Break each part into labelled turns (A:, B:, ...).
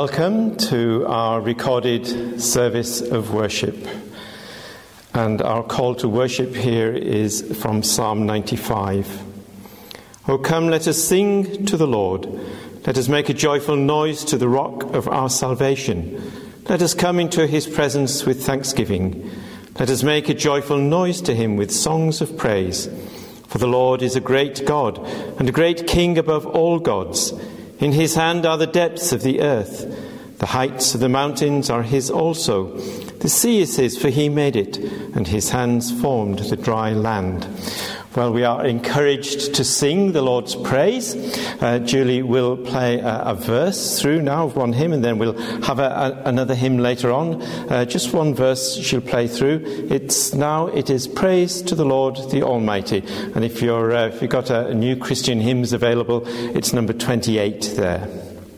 A: Welcome to our recorded service of worship. And our call to worship here is from Psalm 95. Oh, come, let us sing to the Lord. Let us make a joyful noise to the rock of our salvation. Let us come into his presence with thanksgiving. Let us make a joyful noise to him with songs of praise. For the Lord is a great God and a great King above all gods. In his hand are the depths of the earth. The heights of the mountains are his also. The sea is his, for he made it, and his hands formed the dry land. Well, we are encouraged to sing the Lord's praise. Julie will play a verse through now of one hymn, and then we'll have another hymn later on. Just one verse she'll play through. It is praise to the Lord the Almighty. And if you've got a new Christian hymns available, it's number 28 there.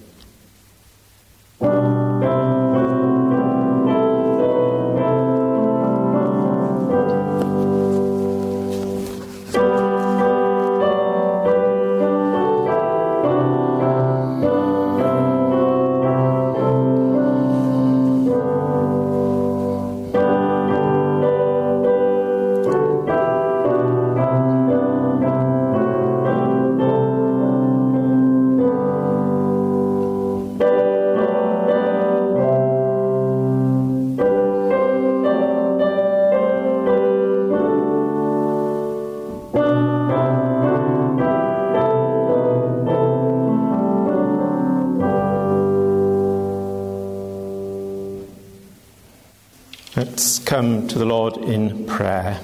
A: Let's come to the Lord in prayer.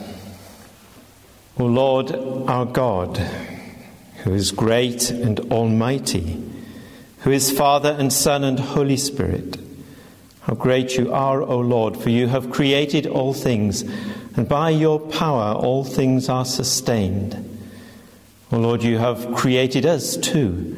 A: O Lord, our God, who is great and almighty, who is Father and Son and Holy Spirit, how great you are, O Lord, for you have created all things, and by your power all things are sustained. O Lord, you have created us too.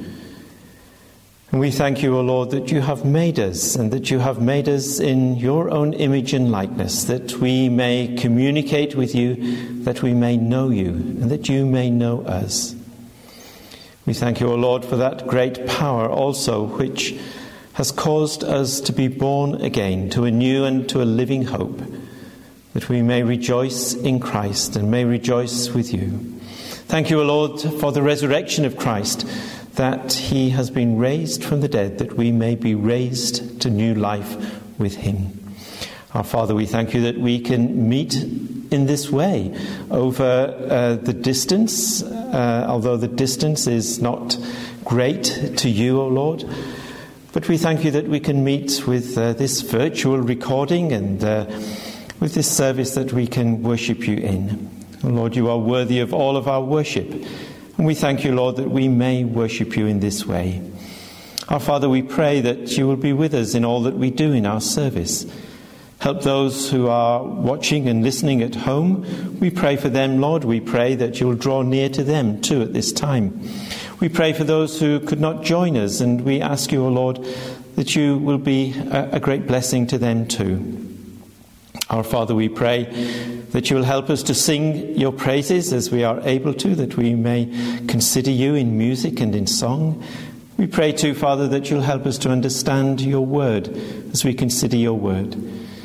A: And we thank you, O Lord, that you have made us, and that you have made us in your own image and likeness, that we may communicate with you, that we may know you, and that you may know us. We thank you, O Lord, for that great power also which has caused us to be born again to a new and to a living hope, that we may rejoice in Christ and may rejoice with you. Thank you, O Lord, for the resurrection of Christ, that he has been raised from the dead, that we may be raised to new life with him. Our Father, we thank you that we can meet in this way over the distance, although the distance is not great to you, O Lord. But we thank you that we can meet with this virtual recording and with this service that we can worship you in. O Lord, you are worthy of all of our worship. And we thank you, Lord, that we may worship you in this way. Our Father, we pray that you will be with us in all that we do in our service. Help those who are watching and listening at home. We pray for them, Lord. We pray that you will draw near to them too at this time. We pray for those who could not join us, and we ask you, O Lord, that you will be a great blessing to them too. Our Father, we pray that you will help us to sing your praises as we are able to, that we may consider you in music and in song. We pray too, Father, that you'll help us to understand your word as we consider your word.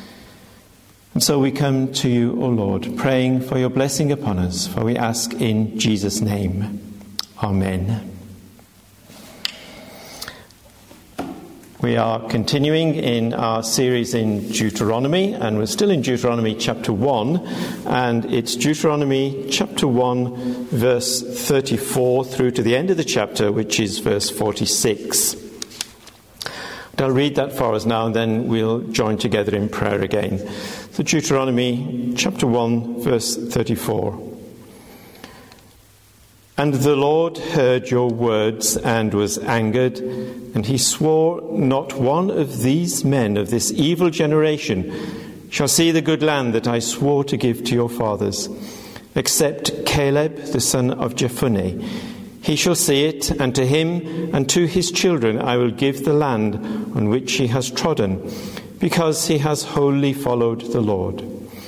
A: And so we come to you, O Lord, praying for your blessing upon us, for we ask in Jesus' name. Amen. We are continuing in our series in Deuteronomy, and we're still in Deuteronomy chapter 1, and it's Deuteronomy chapter 1, verse 34 through to the end of the chapter, which is verse 46. And I'll read that for us now, and then we'll join together in prayer again. So Deuteronomy chapter 1, verse 34. And the Lord heard your words and was angered, and he swore, not one of these men of this evil generation shall see the good land that I swore to give to your fathers, except Caleb the son of Jephunneh. He shall see it, and to him and to his children I will give the land on which he has trodden, because he has wholly followed the Lord.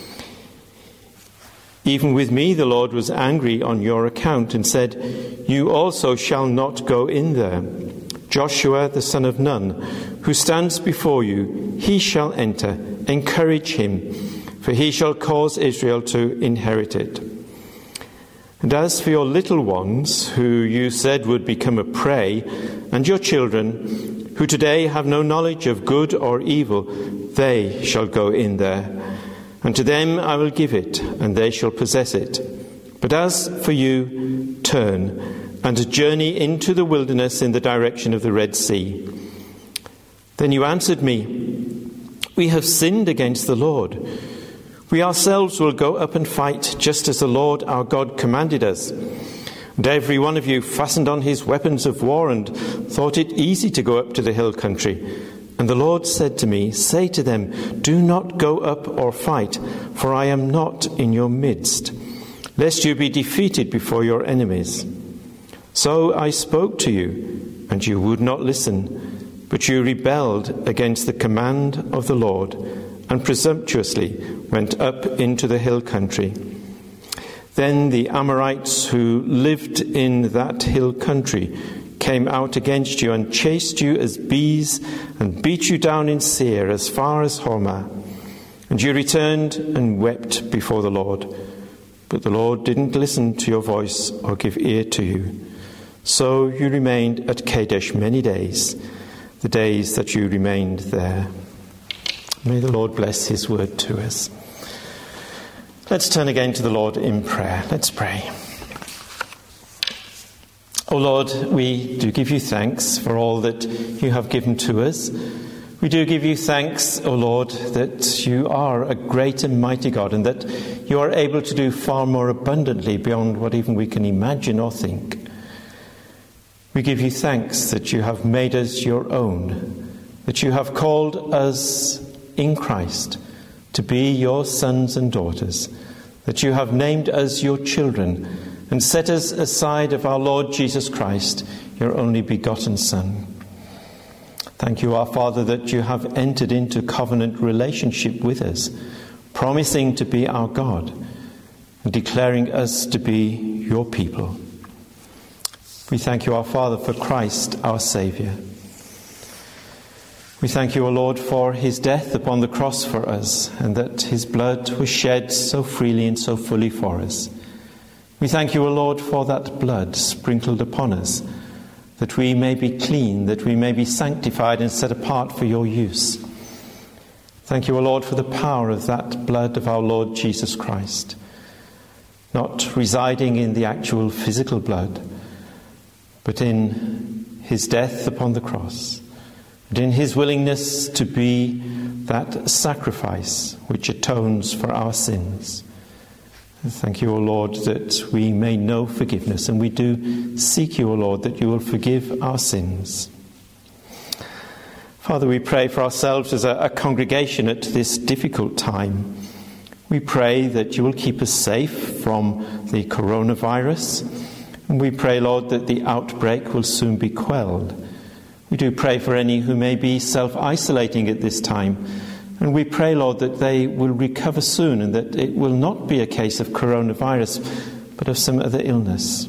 A: Even with me the Lord was angry on your account and said, you also shall not go in there. Joshua the son of Nun, who stands before you, he shall enter. Encourage him, for he shall cause Israel to inherit it. And as for your little ones, who you said would become a prey, and your children, who today have no knowledge of good or evil, they shall go in there. And to them I will give it, and they shall possess it. But as for you, turn, and journey into the wilderness in the direction of the Red Sea. Then you answered me, we have sinned against the Lord. We ourselves will go up and fight, just as the Lord our God commanded us. And every one of you fastened on his weapons of war and thought it easy to go up to the hill country. And the Lord said to me, say to them, do not go up or fight, for I am not in your midst, lest you be defeated before your enemies. So I spoke to you, and you would not listen, but you rebelled against the command of the Lord, and presumptuously went up into the hill country. Then the Amorites who lived in that hill country came out against you and chased you as bees and beat you down in Seir as far as Hormah. And you returned and wept before the Lord. But the Lord didn't listen to your voice or give ear to you. So you remained at Kadesh many days, the days that you remained there. May the Lord bless his word to us. Let's turn again to the Lord in prayer. Let's pray. O Lord, we do give you thanks for all that you have given to us. We do give you thanks, O Lord, that you are a great and mighty God, and that you are able to do far more abundantly beyond what even we can imagine or think. We give you thanks that you have made us your own, that you have called us in Christ to be your sons and daughters, that you have named us your children and set us aside of our Lord Jesus Christ, your only begotten Son. Thank you, our Father, that you have entered into covenant relationship with us, promising to be our God and declaring us to be your people. We thank you, our Father, for Christ, our Saviour. We thank you, O Lord, for his death upon the cross for us, and that his blood was shed so freely and so fully for us. We thank you, O Lord, for that blood sprinkled upon us, that we may be clean, that we may be sanctified and set apart for your use. Thank you, O Lord, for the power of that blood of our Lord Jesus Christ, not residing in the actual physical blood, but in his death upon the cross, and in his willingness to be that sacrifice which atones for our sins. Thank you, O Lord, that we may know forgiveness, and we do seek you, O Lord, that you will forgive our sins. Father, we pray for ourselves as a congregation at this difficult time. We pray that you will keep us safe from the coronavirus, and we pray, Lord, that the outbreak will soon be quelled. We do pray for any who may be self-isolating at this time. And we pray, Lord, that they will recover soon and that it will not be a case of coronavirus, but of some other illness.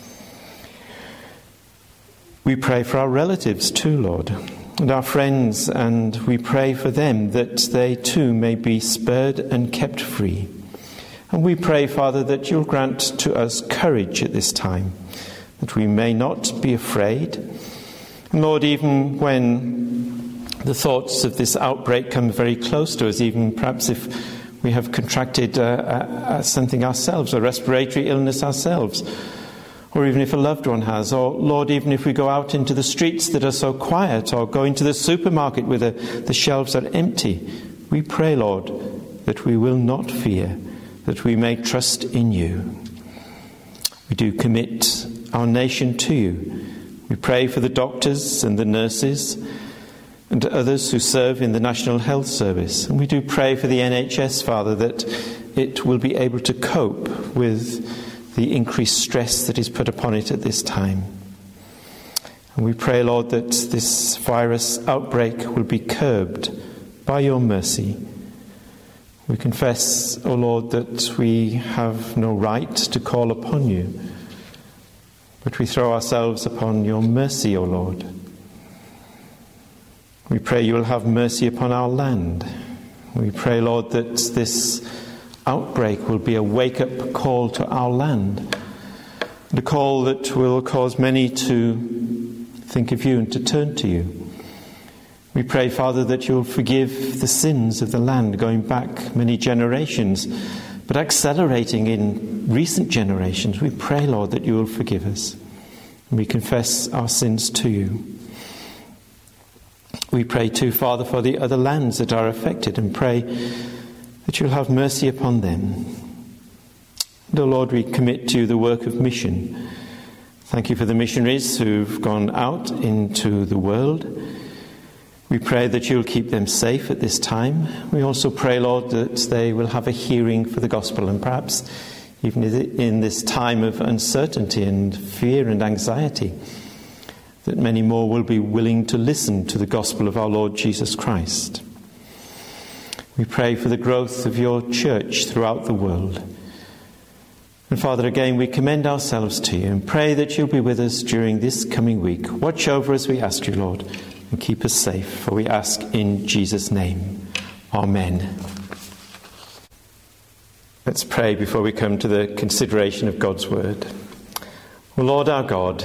A: We pray for our relatives too, Lord, and our friends, and we pray for them that they too may be spared and kept free. And we pray, Father, that you'll grant to us courage at this time, that we may not be afraid. And Lord, even when the thoughts of this outbreak come very close to us, even perhaps if we have contracted something ourselves, a respiratory illness ourselves, or even if a loved one has, or Lord, even if we go out into the streets that are so quiet, or go into the supermarket where the shelves are empty, we pray, Lord, that we will not fear, that we may trust in you. We do commit our nation to you. We pray for the doctors and the nurses and others who serve in the National Health Service. And we do pray for the NHS, Father, that it will be able to cope with the increased stress that is put upon it at this time. And we pray, Lord, that this virus outbreak will be curbed by your mercy. We confess, O Lord, that we have no right to call upon you, but we throw ourselves upon your mercy, O Lord. We pray you will have mercy upon our land. We pray, Lord, that this outbreak will be a wake-up call to our land, the call that will cause many to think of you and to turn to you. We pray, Father, that you'll forgive the sins of the land going back many generations, but accelerating in recent generations. We pray, Lord, that you will forgive us. And we confess our sins to you. We pray too, Father, for the other lands that are affected, and pray that you'll have mercy upon them. And, O Lord, we commit to you the work of mission. Thank you for the missionaries who've gone out into the world. We pray that you'll keep them safe at this time. We also pray, Lord, that they will have a hearing for the gospel, and perhaps even in this time of uncertainty and fear and anxiety, that many more will be willing to listen to the gospel of our Lord Jesus Christ. We pray for the growth of your church throughout the world. And Father, again, we commend ourselves to you and pray that you'll be with us during this coming week. Watch over us, we ask you, Lord, and keep us safe, for we ask in Jesus' name. Amen. Let's pray before we come to the consideration of God's word. O Lord our God,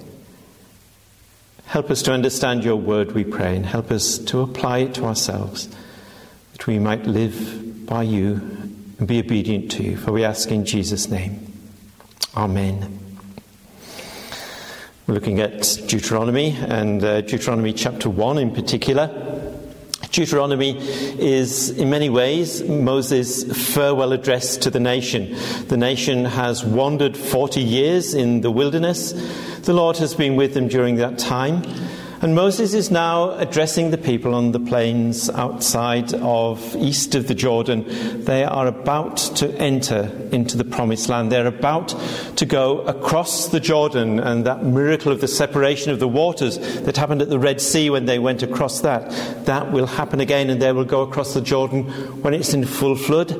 A: help us to understand your word, we pray, and help us to apply it to ourselves, that we might live by you and be obedient to you, for we ask in Jesus' name. Amen. We're looking at Deuteronomy, and Deuteronomy chapter 1 in particular. Deuteronomy is, in many ways, Moses' farewell address to the nation. The nation has wandered 40 years in the wilderness. The Lord has been with them during that time. And Moses is now addressing the people on the plains outside of east of the Jordan. They are about to enter into the promised land. They're about to go across the Jordan, and that miracle of the separation of the waters that happened at the Red Sea when they went across that will happen again, and they will go across the Jordan when it's in full flood,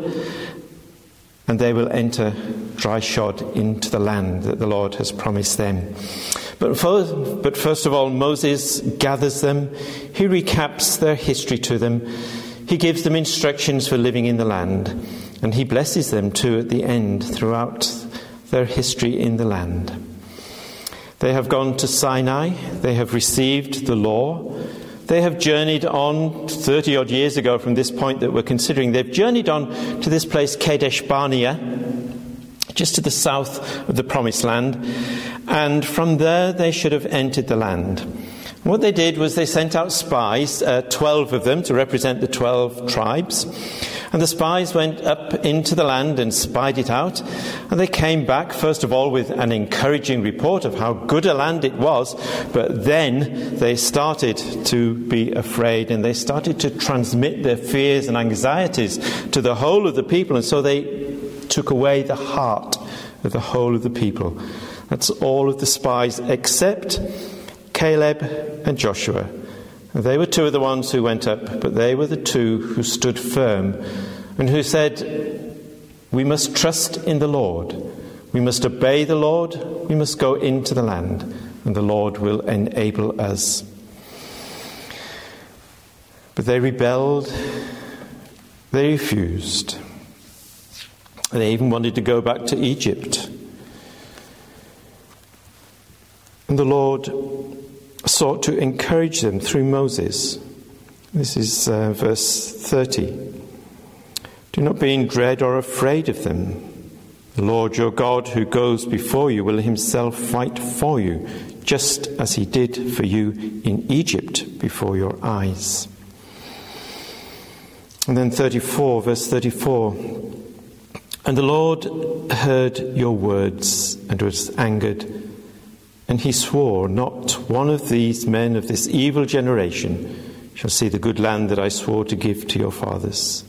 A: and they will enter dry shod into the land that the Lord has promised them. But first of all, Moses gathers them. He recaps their history to them. He gives them instructions for living in the land. And he blesses them too at the end throughout their history in the land. They have gone to Sinai. They have received the law. They have journeyed on 30 odd years ago from this point that we're considering. They've journeyed on to this place, Kadesh Barnea, just to the south of the promised land. And from there they should have entered the land. What they did was they sent out spies, 12 of them, to represent the 12 tribes. And the spies went up into the land and spied it out. And they came back, first of all, with an encouraging report of how good a land it was. But then they started to be afraid, and they started to transmit their fears and anxieties to the whole of the people. And so they took away the heart of the whole of the people. That's all of the spies except Caleb and Joshua. They were two of the ones who went up, but they were the two who stood firm and who said, we must trust in the Lord. We must obey the Lord. We must go into the land, and the Lord will enable us. But they rebelled. They refused. They even wanted to go back to Egypt. And the Lord sought to encourage them through Moses. This is verse 30. Do not be in dread or afraid of them. The Lord your God who goes before you will himself fight for you, just as he did for you in Egypt before your eyes. And then 34, verse 34. And the Lord heard your words and was angered, and he swore, not one of these men of this evil generation shall see the good land that I swore to give to your fathers.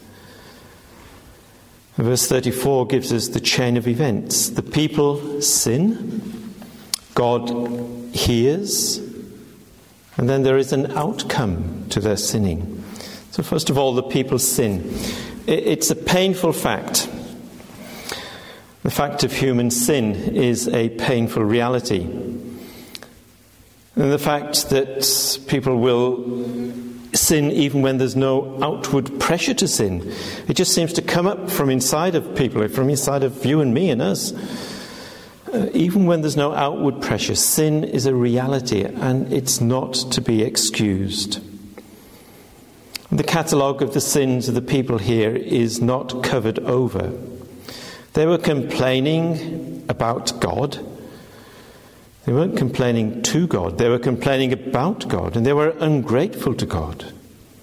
A: And verse 34 gives us the chain of events. The people sin, God hears, and then there is an outcome to their sinning. So first of all, the people sin. It's a painful fact. The fact of human sin is a painful reality. And the fact that people will sin even when there's no outward pressure to sin. It just seems to come up from inside of people, from inside of you and me and us. Even when there's no outward pressure, sin is a reality and it's not to be excused. The catalogue of the sins of the people here is not covered over. They were complaining about God. They weren't complaining to God. They were complaining about God, and they were ungrateful to God.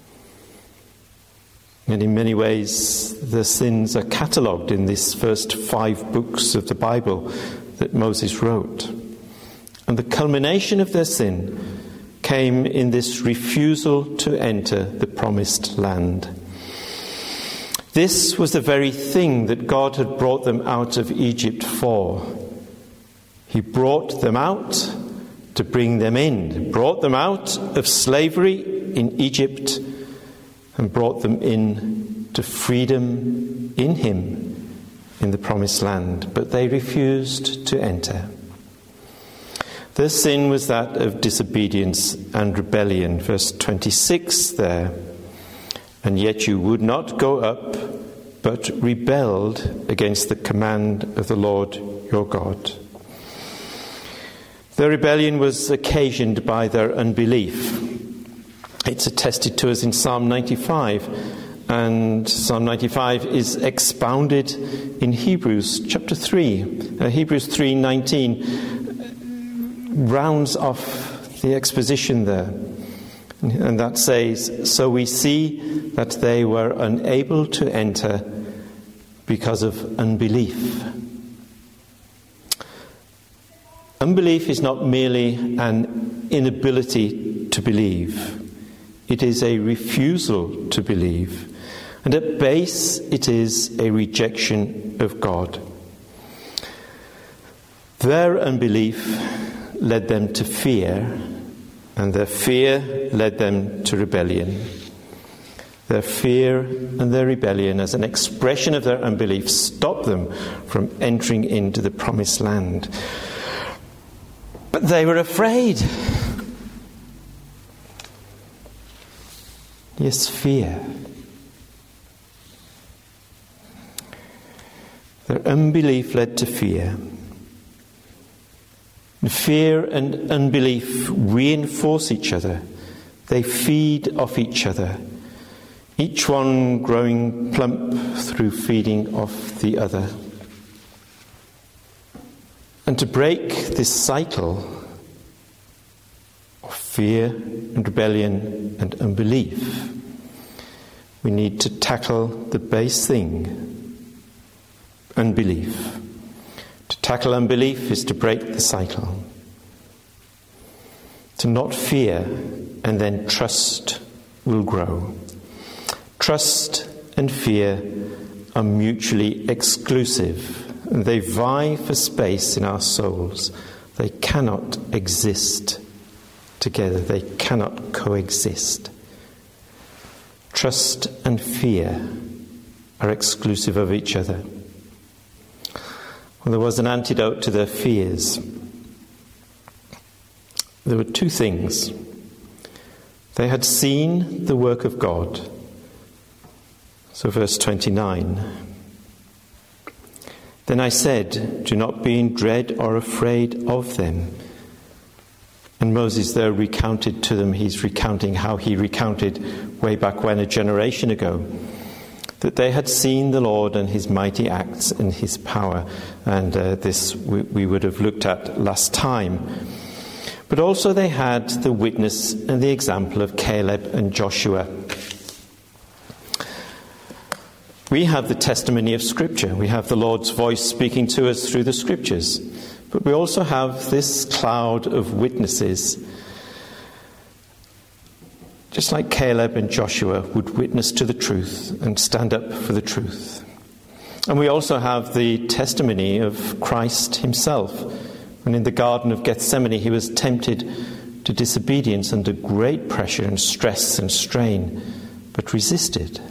A: And in many ways, the sins are catalogued in these first 5 books of the Bible that Moses wrote. And the culmination of their sin came in this refusal to enter the promised land. This was the very thing that God had brought them out of Egypt for. He brought them out to bring them in. He brought them out of slavery in Egypt and brought them in to freedom in Him in the promised land. But they refused to enter. Their sin was that of disobedience and rebellion. Verse 26 there. And yet you would not go up, but rebelled against the command of the Lord your God. Their rebellion was occasioned by their unbelief. It's attested to us in Psalm 95, and Psalm 95 is expounded in Hebrews chapter 3. Hebrews 3:19 rounds off the exposition there. And that says, so we see that they were unable to enter because of unbelief. Unbelief is not merely an inability to believe. It is a refusal to believe. And at base, it is a rejection of God. Their unbelief led them to fear, and their fear led them to rebellion. Their fear and their rebellion, as an expression of their unbelief, stopped them from entering into the promised land. But they were afraid. Yes, fear. Their unbelief led to fear. Fear and unbelief reinforce each other. They feed off each other, each one growing plump through feeding off the other. And to break this cycle of fear and rebellion and unbelief, we need to tackle the base thing, unbelief. To tackle unbelief is to break the cycle. To not fear, and then trust will grow. Trust and fear are mutually exclusive. They vie for space in our souls. They cannot exist together. They cannot coexist. Trust and fear are exclusive of each other. Well, there was an antidote to their fears. There were 2 things. They had seen the work of God. So verse 29. Then I said, do not be in dread or afraid of them. And Moses there recounted to them, he's recounting how he recounted way back when, a generation ago, that they had seen the Lord and his mighty acts and his power. And this we would have looked at last time. But also they had the witness and the example of Caleb and Joshua. We have the testimony of Scripture. We have the Lord's voice speaking to us through the Scriptures. But we also have this cloud of witnesses. Just like Caleb and Joshua would witness to the truth and stand up for the truth. And we also have the testimony of Christ himself. When in the Garden of Gethsemane he was tempted to disobedience under great pressure and stress and strain, but resisted.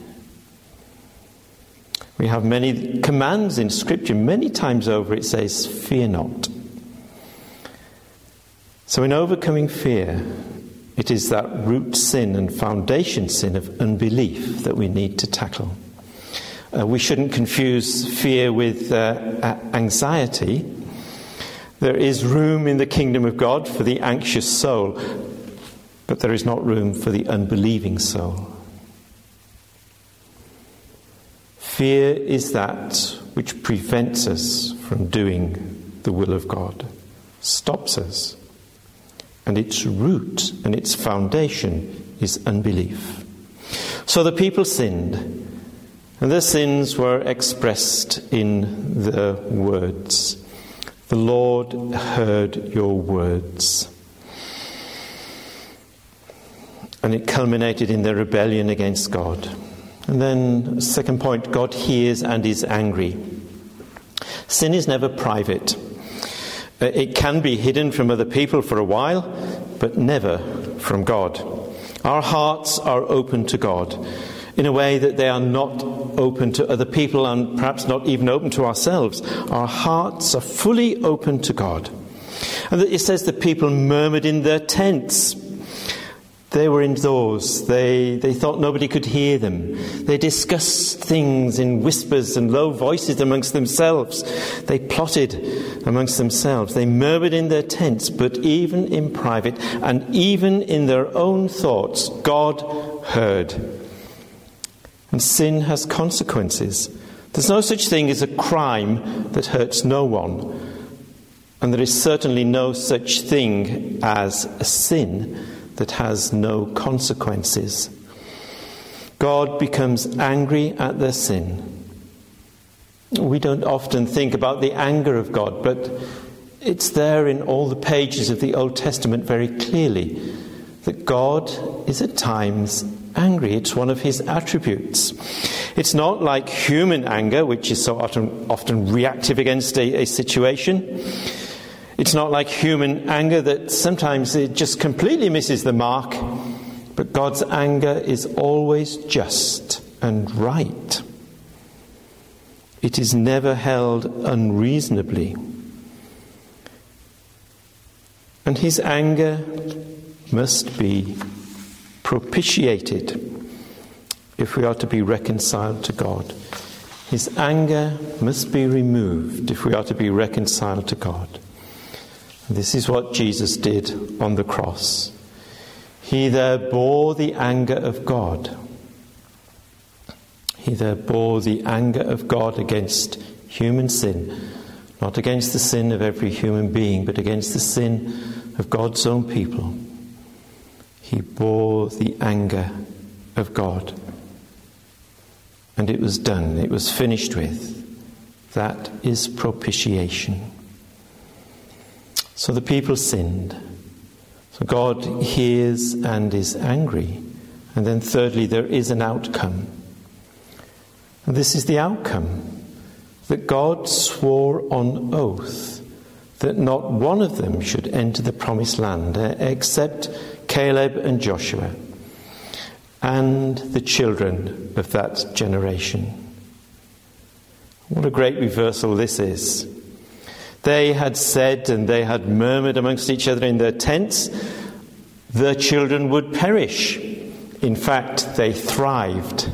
A: We have many commands in Scripture. Many times over it says, fear not. So in overcoming fear, It is that root sin and foundation sin of unbelief that we need to tackle. We shouldn't confuse fear with anxiety. There is room in the kingdom of God for the anxious soul, but there is not room for the unbelieving soul. Fear is that which prevents us from doing the will of God, stops us. And its root and its foundation is unbelief. So the people sinned, and their sins were expressed in the words. The Lord heard your words. And it culminated in their rebellion against God. And then, second point, God hears and is angry. Sin is never private. It can be hidden from other people for a while, but never from God. Our hearts are open to God in a way that they are not open to other people and perhaps not even open to ourselves. Our hearts are fully open to God. And it says the people murmured in their tents. They were indoors. They thought nobody could hear them. They discussed things in whispers and low voices amongst themselves. They plotted amongst themselves. They murmured in their tents, but even in private and even in their own thoughts, God heard. And sin has consequences. There's no such thing as a crime that hurts no one. And there is certainly no such thing as a sin that has no consequences. God becomes angry at their sin. We don't often think about the anger of God, but it's there in all the pages of the Old Testament very clearly that God is at times angry. It's one of his attributes. It's not like human anger, which is so often reactive against a situation. It's not like human anger that sometimes it just completely misses the mark. But God's anger is always just and right. It is never held unreasonably. And his anger must be propitiated if we are to be reconciled to God. His anger must be removed if we are to be reconciled to God. This is what Jesus did on the cross. He there bore the anger of God. He there bore the anger of God against human sin, not against the sin of every human being, but against the sin of God's own people. He bore the anger of God. And it was done. It was finished with. That is propitiation. So the people sinned. So God hears and is angry. And then thirdly, there is an outcome. And this is the outcome. That God swore on oath that not one of them should enter the promised land except Caleb and Joshua and the children of that generation. What a great reversal this is. They had said and they had murmured amongst each other in their tents, their children would perish. In fact, they thrived.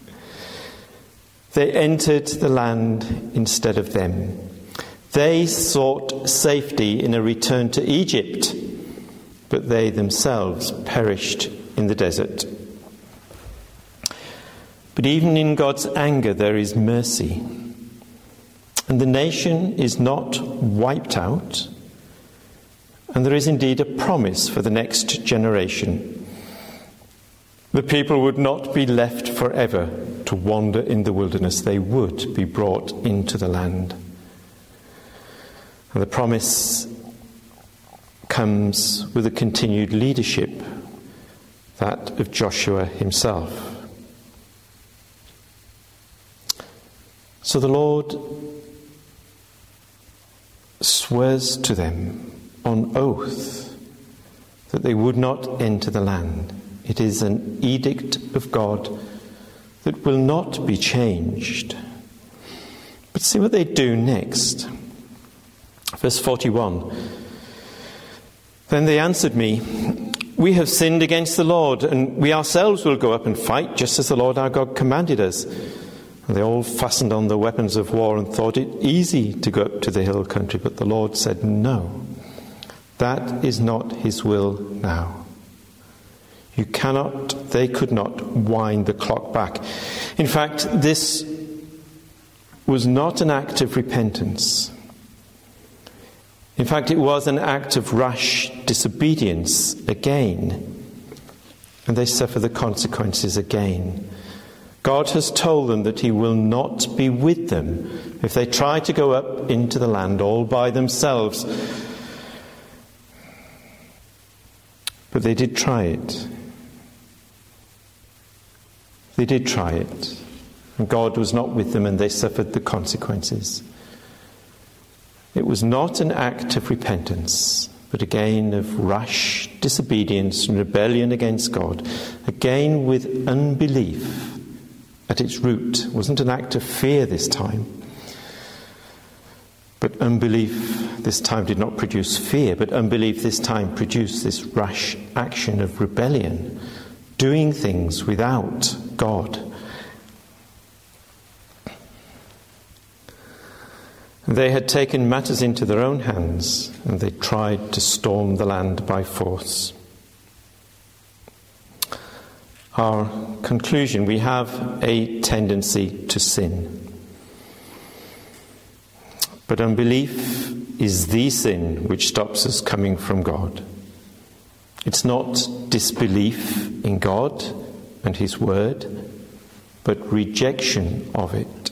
A: They entered the land instead of them. They sought safety in a return to Egypt, but they themselves perished in the desert. But even in God's anger there is mercy. And the nation is not wiped out. And there is indeed a promise for the next generation. The people would not be left forever to wander in the wilderness. They would be brought into the land. And the promise comes with a continued leadership, that of Joshua himself. So the Lord swears to them on oath that they would not enter the land. It is an edict of God that will not be changed. But see what they do next. Verse 41. Then they answered me, we have sinned against the Lord, and we ourselves will go up and fight, just as the Lord our God commanded us. And they all fastened on the weapons of war and thought it easy to go up to the hill country. But the Lord said, no, that is not his will now. They could not wind the clock back. In fact, this was not an act of repentance. In fact, it was an act of rash disobedience again. And they suffer the consequences again. God has told them that he will not be with them if they try to go up into the land all by themselves. But they did try it. They did try it. And God was not with them, and they suffered the consequences. It was not an act of repentance, but again of rash disobedience and rebellion against God. Again with unbelief at its root. It wasn't an act of fear this time. But unbelief this time did not produce fear, but unbelief this time produced this rash action of rebellion, doing things without God. They had taken matters into their own hands, and they tried to storm the land by force. Our conclusion: we have a tendency to sin. But unbelief is the sin which stops us coming from God. It's not disbelief in God and his word, but rejection of it.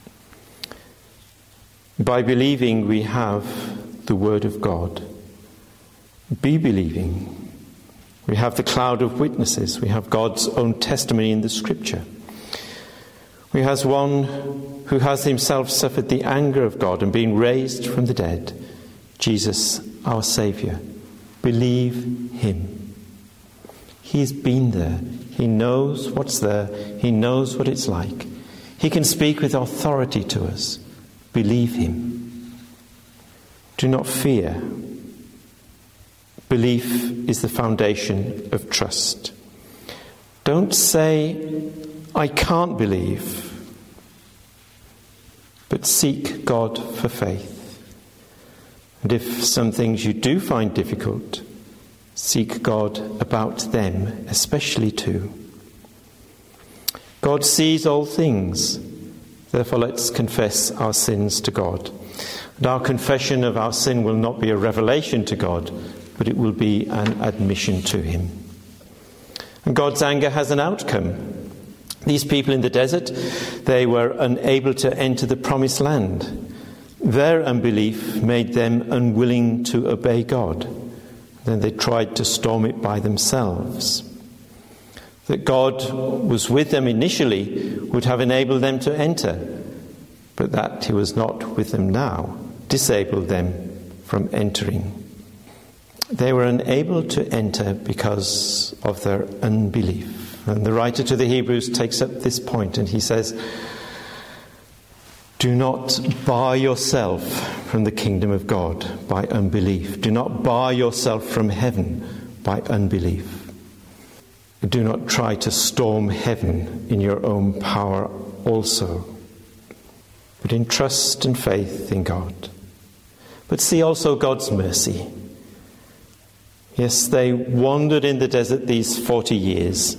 A: By believing, we have the word of God. Be believing. We have the cloud of witnesses. We have God's own testimony in the scripture. We have one who has himself suffered the anger of God and been raised from the dead, Jesus our Saviour. Believe him. He's been there. He knows what's there. He knows what it's like. He can speak with authority to us. Believe him. Do not fear. Belief is the foundation of trust. Don't say, I can't believe, but seek God for faith. And if some things you do find difficult, seek God about them, especially too. God sees all things. Therefore, let's confess our sins to God. And our confession of our sin will not be a revelation to God, but it will be an admission to him. And God's anger has an outcome. These people in the desert, they were unable to enter the promised land. Their unbelief made them unwilling to obey God. Then they tried to storm it by themselves. That God was with them initially would have enabled them to enter, but that he was not with them now disabled them from entering. They were unable to enter because of their unbelief. And the writer to the Hebrews takes up this point and he says, do not bar yourself from the kingdom of God by unbelief. Do not bar yourself from heaven by unbelief. Do not try to storm heaven in your own power also, but in trust and faith in God. But see also God's mercy. Yes, they wandered in the desert these 40 years.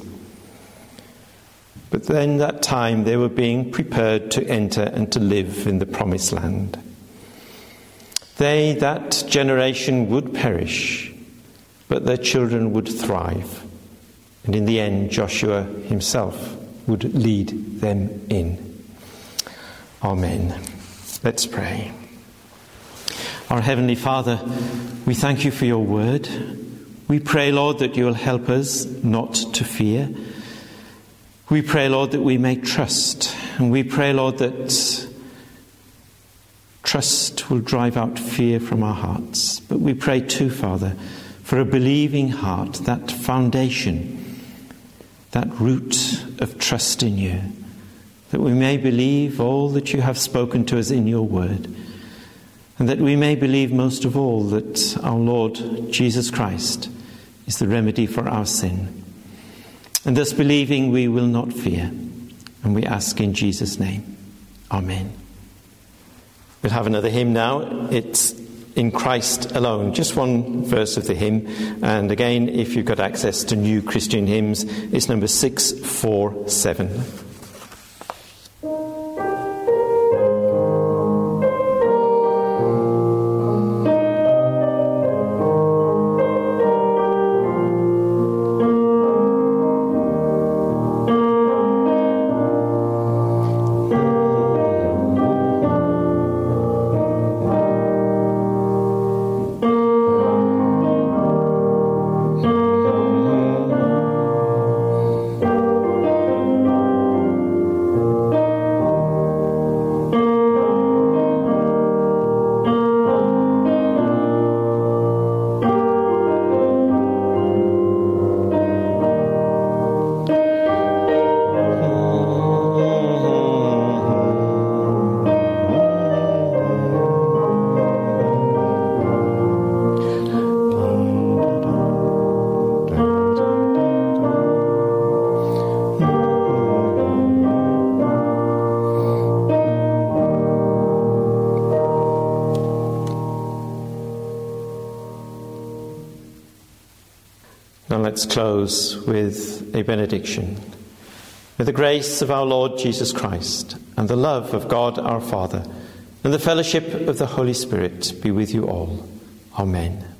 A: But then that time they were being prepared to enter and to live in the promised land. They, that generation, would perish, but their children would thrive. And in the end, Joshua himself would lead them in. Amen. Let's pray. Our Heavenly Father, we thank you for your word. We pray, Lord, that you will help us not to fear. We pray, Lord, that we may trust. And we pray, Lord, that trust will drive out fear from our hearts. But we pray too, Father, for a believing heart, that foundation, that root of trust in you, that we may believe all that you have spoken to us in your word, and that we may believe most of all that our Lord Jesus Christ is the remedy for our sin. And thus believing, we will not fear. And we ask in Jesus' name. Amen. We'll have another hymn now. It's In Christ Alone. Just one verse of the hymn. And again, if you've got access to New Christian Hymns, it's number 647. Now let's close with a benediction. May the grace of our Lord Jesus Christ and the love of God our Father and the fellowship of the Holy Spirit be with you all. Amen.